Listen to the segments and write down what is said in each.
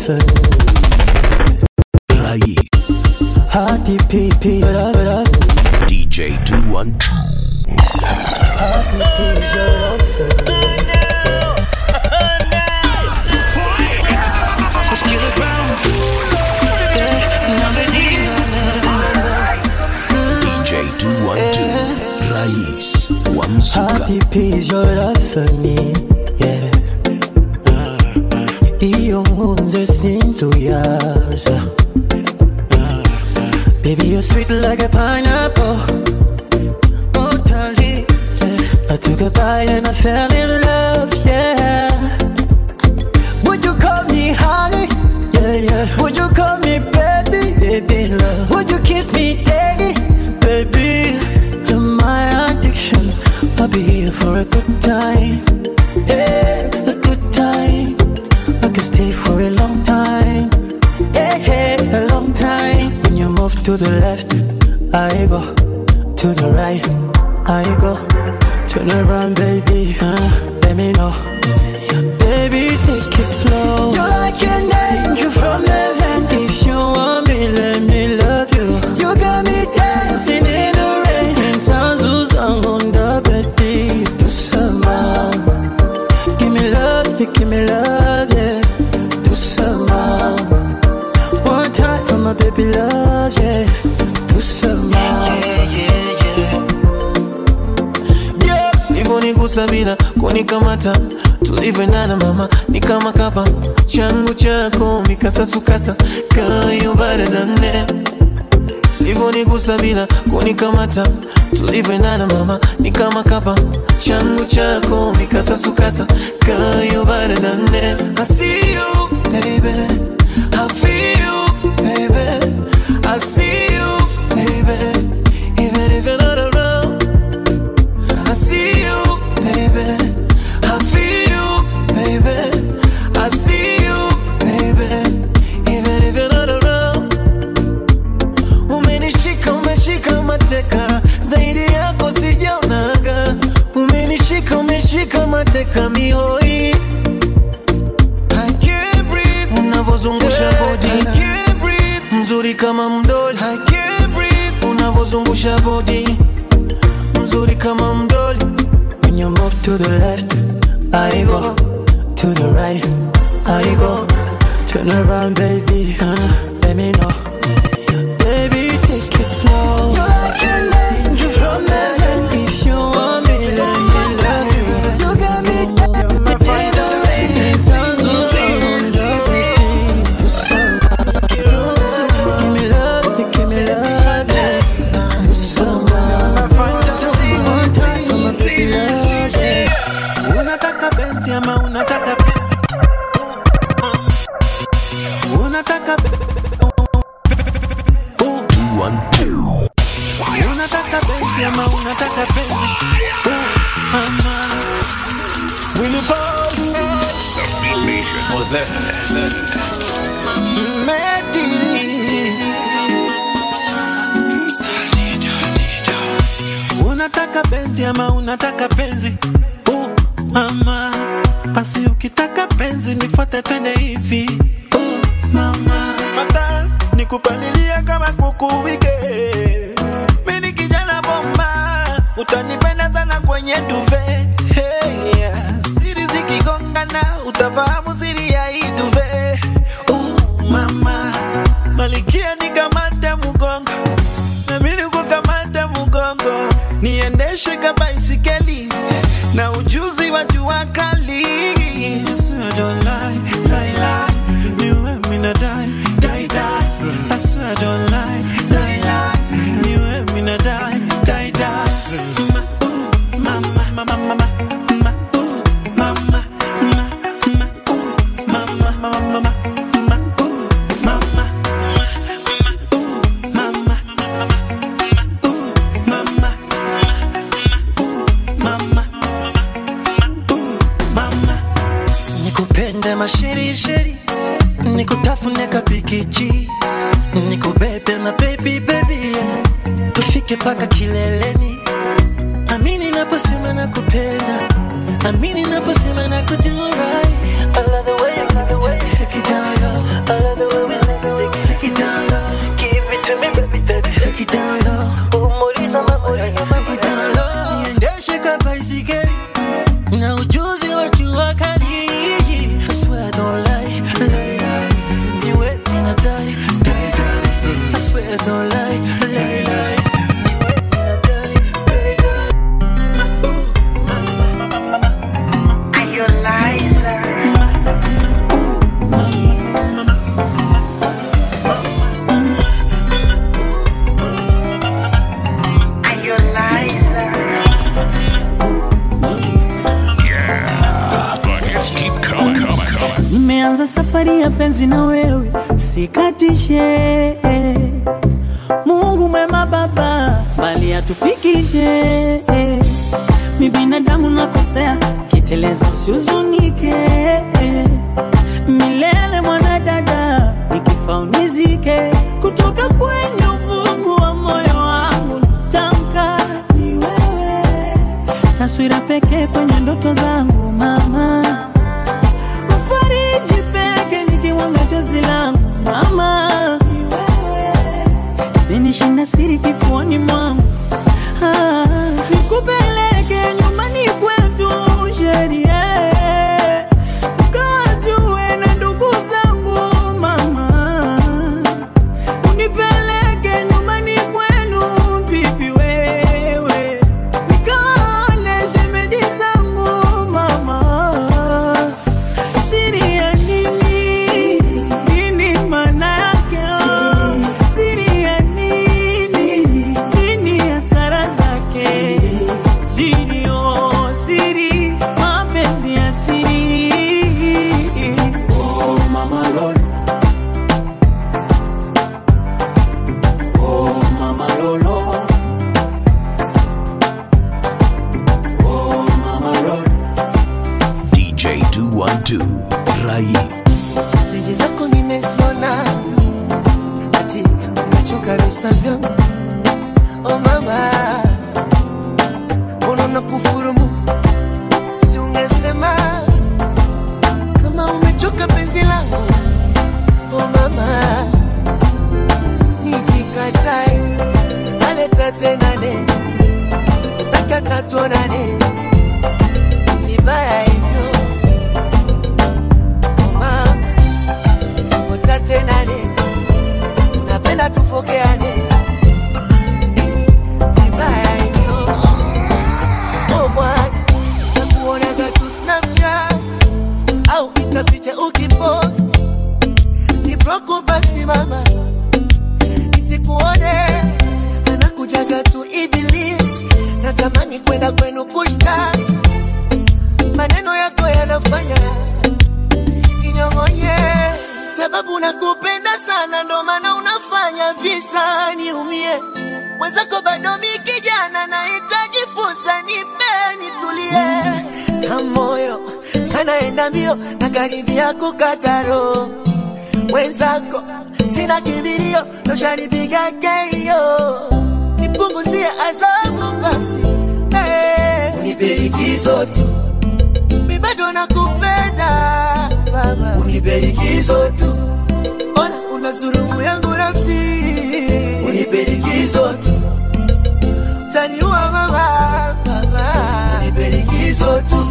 love. Hearty PP, love. DJ 212. Hearty PP, love. DJ 212. Rais wa Mzuka. Hearty PP, your love for me, yeah. Iyo nkunze sinzuyaza. Baby, you're sweet like a pineapple. Oh, darling, yeah. I took a bite and I fell in love, yeah. Would you call me honey? Yeah, yeah. Would you call me baby? Baby, love. Would you kiss me daily? Baby, you're my addiction. I'll be here for a good time. Yeah, a good time. I can stay for a long time. Yeah, yeah, a long time. When you move to the left, I go. To the right, I go. Turn around, baby, let me know. Baby, take it slow. You're like an angel from heaven. If you want me, let me love you. You got me dancing in the rain. And sounds who's on the baby. Do some more. Give me love, you give me love, yeah. Do some more. One time for my baby love, yeah. Do some more. Yeah, hivyo nigusa bila kunikamata. Tulivyoendana mama, ni kama kapa. Changu chako, mikasasukasa. Kayo baradane. Hivyo nigusa bila kunikamata. Tulivyoendana mama, ni kama kapa. Changu chako, mikasasukasa. Kayo baradane. I see you, baby. I feel you, baby. I see you, baby. Even if you're not around. I see you, baby. I feel you, baby. I see you, baby. Even if you're not around. Umenishika, umeshika mateka. Zaidi yako sijaonaga. Umenishika, umeshika mateka mihoi. I can't breathe. Unavozungusha body. I can't breathe. Mzuri kama mdoli. I can't breathe. Unavozungusha body. Mzuri kama mdoli. When you move to the left, I go. To the right, I go. Turn around, baby, let me know. Baby, take it slow. You're like an angel from heaven. If you want me, let me love you. You got me dancing in the rain. It sounds so give me love, you give me love, yeah. Do some one time for my baby love, yeah. Unataka penzi ama unataka penzi? Unataka 212. unataka penzi ama unataka penzi? Mama, will you fall? What's that? Unataka penzi ama unataka penzi? Mama, basi ukitaka penzi nifuate twende hivi. Mama, mata nikupalilia kama kuku wike. Mimi kijana bomba, utanipenda sana kwenye duve. Hey, yeah. Siri zikigongana utafahamu siri ya hii duve. Mama, malikia nikamate mugongo. Na mimi nikukamate mugongo. Niendeshe kama baisikeli na ujuzi wa jua kali. Yes, I don't lie, lie, lie. You and me na die, die, die. I swear I don't lie, lie, lie. You and me na die, die, die. Mama, mama, mama, mama. Mama, mama, mama, mama, mama. Mashiri shiri, nikutafune kapikichi, nikubebe na baby baby, yeah. Tufike paka kileleni. Amini naposema nakupenda, amini naposema nakujua. I love the way you take it down, yo. don't lie, lie, lie. Are you a liar? Are you a liar? Yeah, the hits keep coming. Nimeanza safari ya penzi na wewe, sikatishe. Mungu mwema baba, bali atufikishe. Mi binadamu nakosea, kiteleza usihuzunike. Milele mwanadada, nikifa unizike. Kutoka kwenye ufungu wa moyo wangu nitamka ni wewe. Taswira pekee kwenye ndoto zangu mama. Fariji peke nikiwanga chozi langu mama. Ni wewe. Ninishinda siri kifuani mwangu. Nikupeleke nyumbani kwetu sheria. Ukajue na ndugu zangu mama. Unipeleke nyumbani kwenu bibi wewe. Nikaone shemeji zangu mama. Siri ya nini? Nini maana yake? Siri ya nini? Nini hasara zake? Siri oh siri, mapenzi ya siri. Oh mama lolo, oh mama lolo, oh mama lolo. DJ 212 Rai. Meseji zako nimeziona, ati umechoka visa vyangu. Oh mama, unaona kufurumu, si ungesema kama umechoka penzi langu. Oh mama, nijikatae, aleta tenane, takata tuonane, vibaya hivyo. Oh mama, utate nane, napenda tufokeane, vibaya hivyo. Oh bwana, nakuonaga tu Snapchat au Insta picha ukipost. Ni broko basi mama, nisikuone, anakujaga tu Iblis. Natamani kwenda kwenu kushtaki, maneno yako yanafanya kinyong'onye. Sababu nakupenda sana, ndo maana unafanya visa niumie. Mwenzako bado mi kijana, nahitaji fursa, nipe nitulie. Na moyo kanaenda mbio, nakaribia kukata roho. Mwenzako sina kimbilio, ndo shanipiga keio. Nipunguzie adhabu basi, unipe likizo tu, mi bado nakupenda mama. Unipe likizo tu, ona unazulumu yangu nafsi. Unipe likizo tu, utaniua mama, mama. Unipe likizo tu.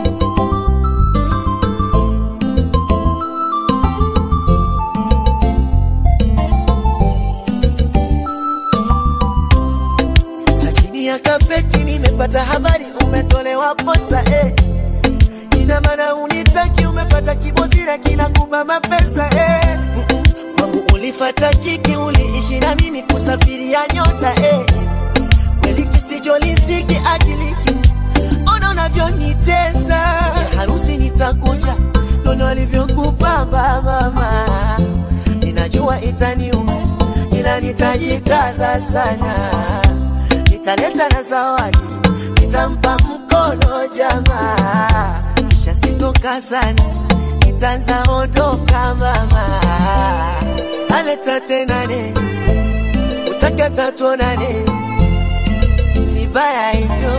Sajini ya kapeti nimepata habari umetolewa posta Ina maana unitaki, umepata kibosira kinakupa mapesa Kwangu ulifata kiki, uliishi na mimi kusafiria nyota Kweli kisicholisiki akiliki, ona unavyonitesa. Harusi nitakuja, nono alivyokupamba mama. Ninajua itaniuma, ila nitajikaza sana. Nitaleta na zawadi, nitampa mkono jamaa. Kisha sitoka sana, nitanza ondoka mama. Aleta tenane, utakata tuonane, vibaya hivyo.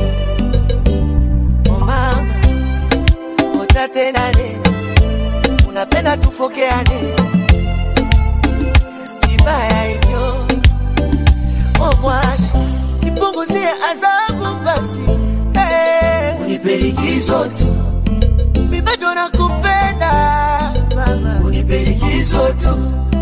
Oh mama, utatenane, unapenda tufokeane, vibaya hivyo. Oh bwana, nipunguzie adhabu basi, unipe likizo tu, mi bado nakupenda mama. Unipe likizo tu,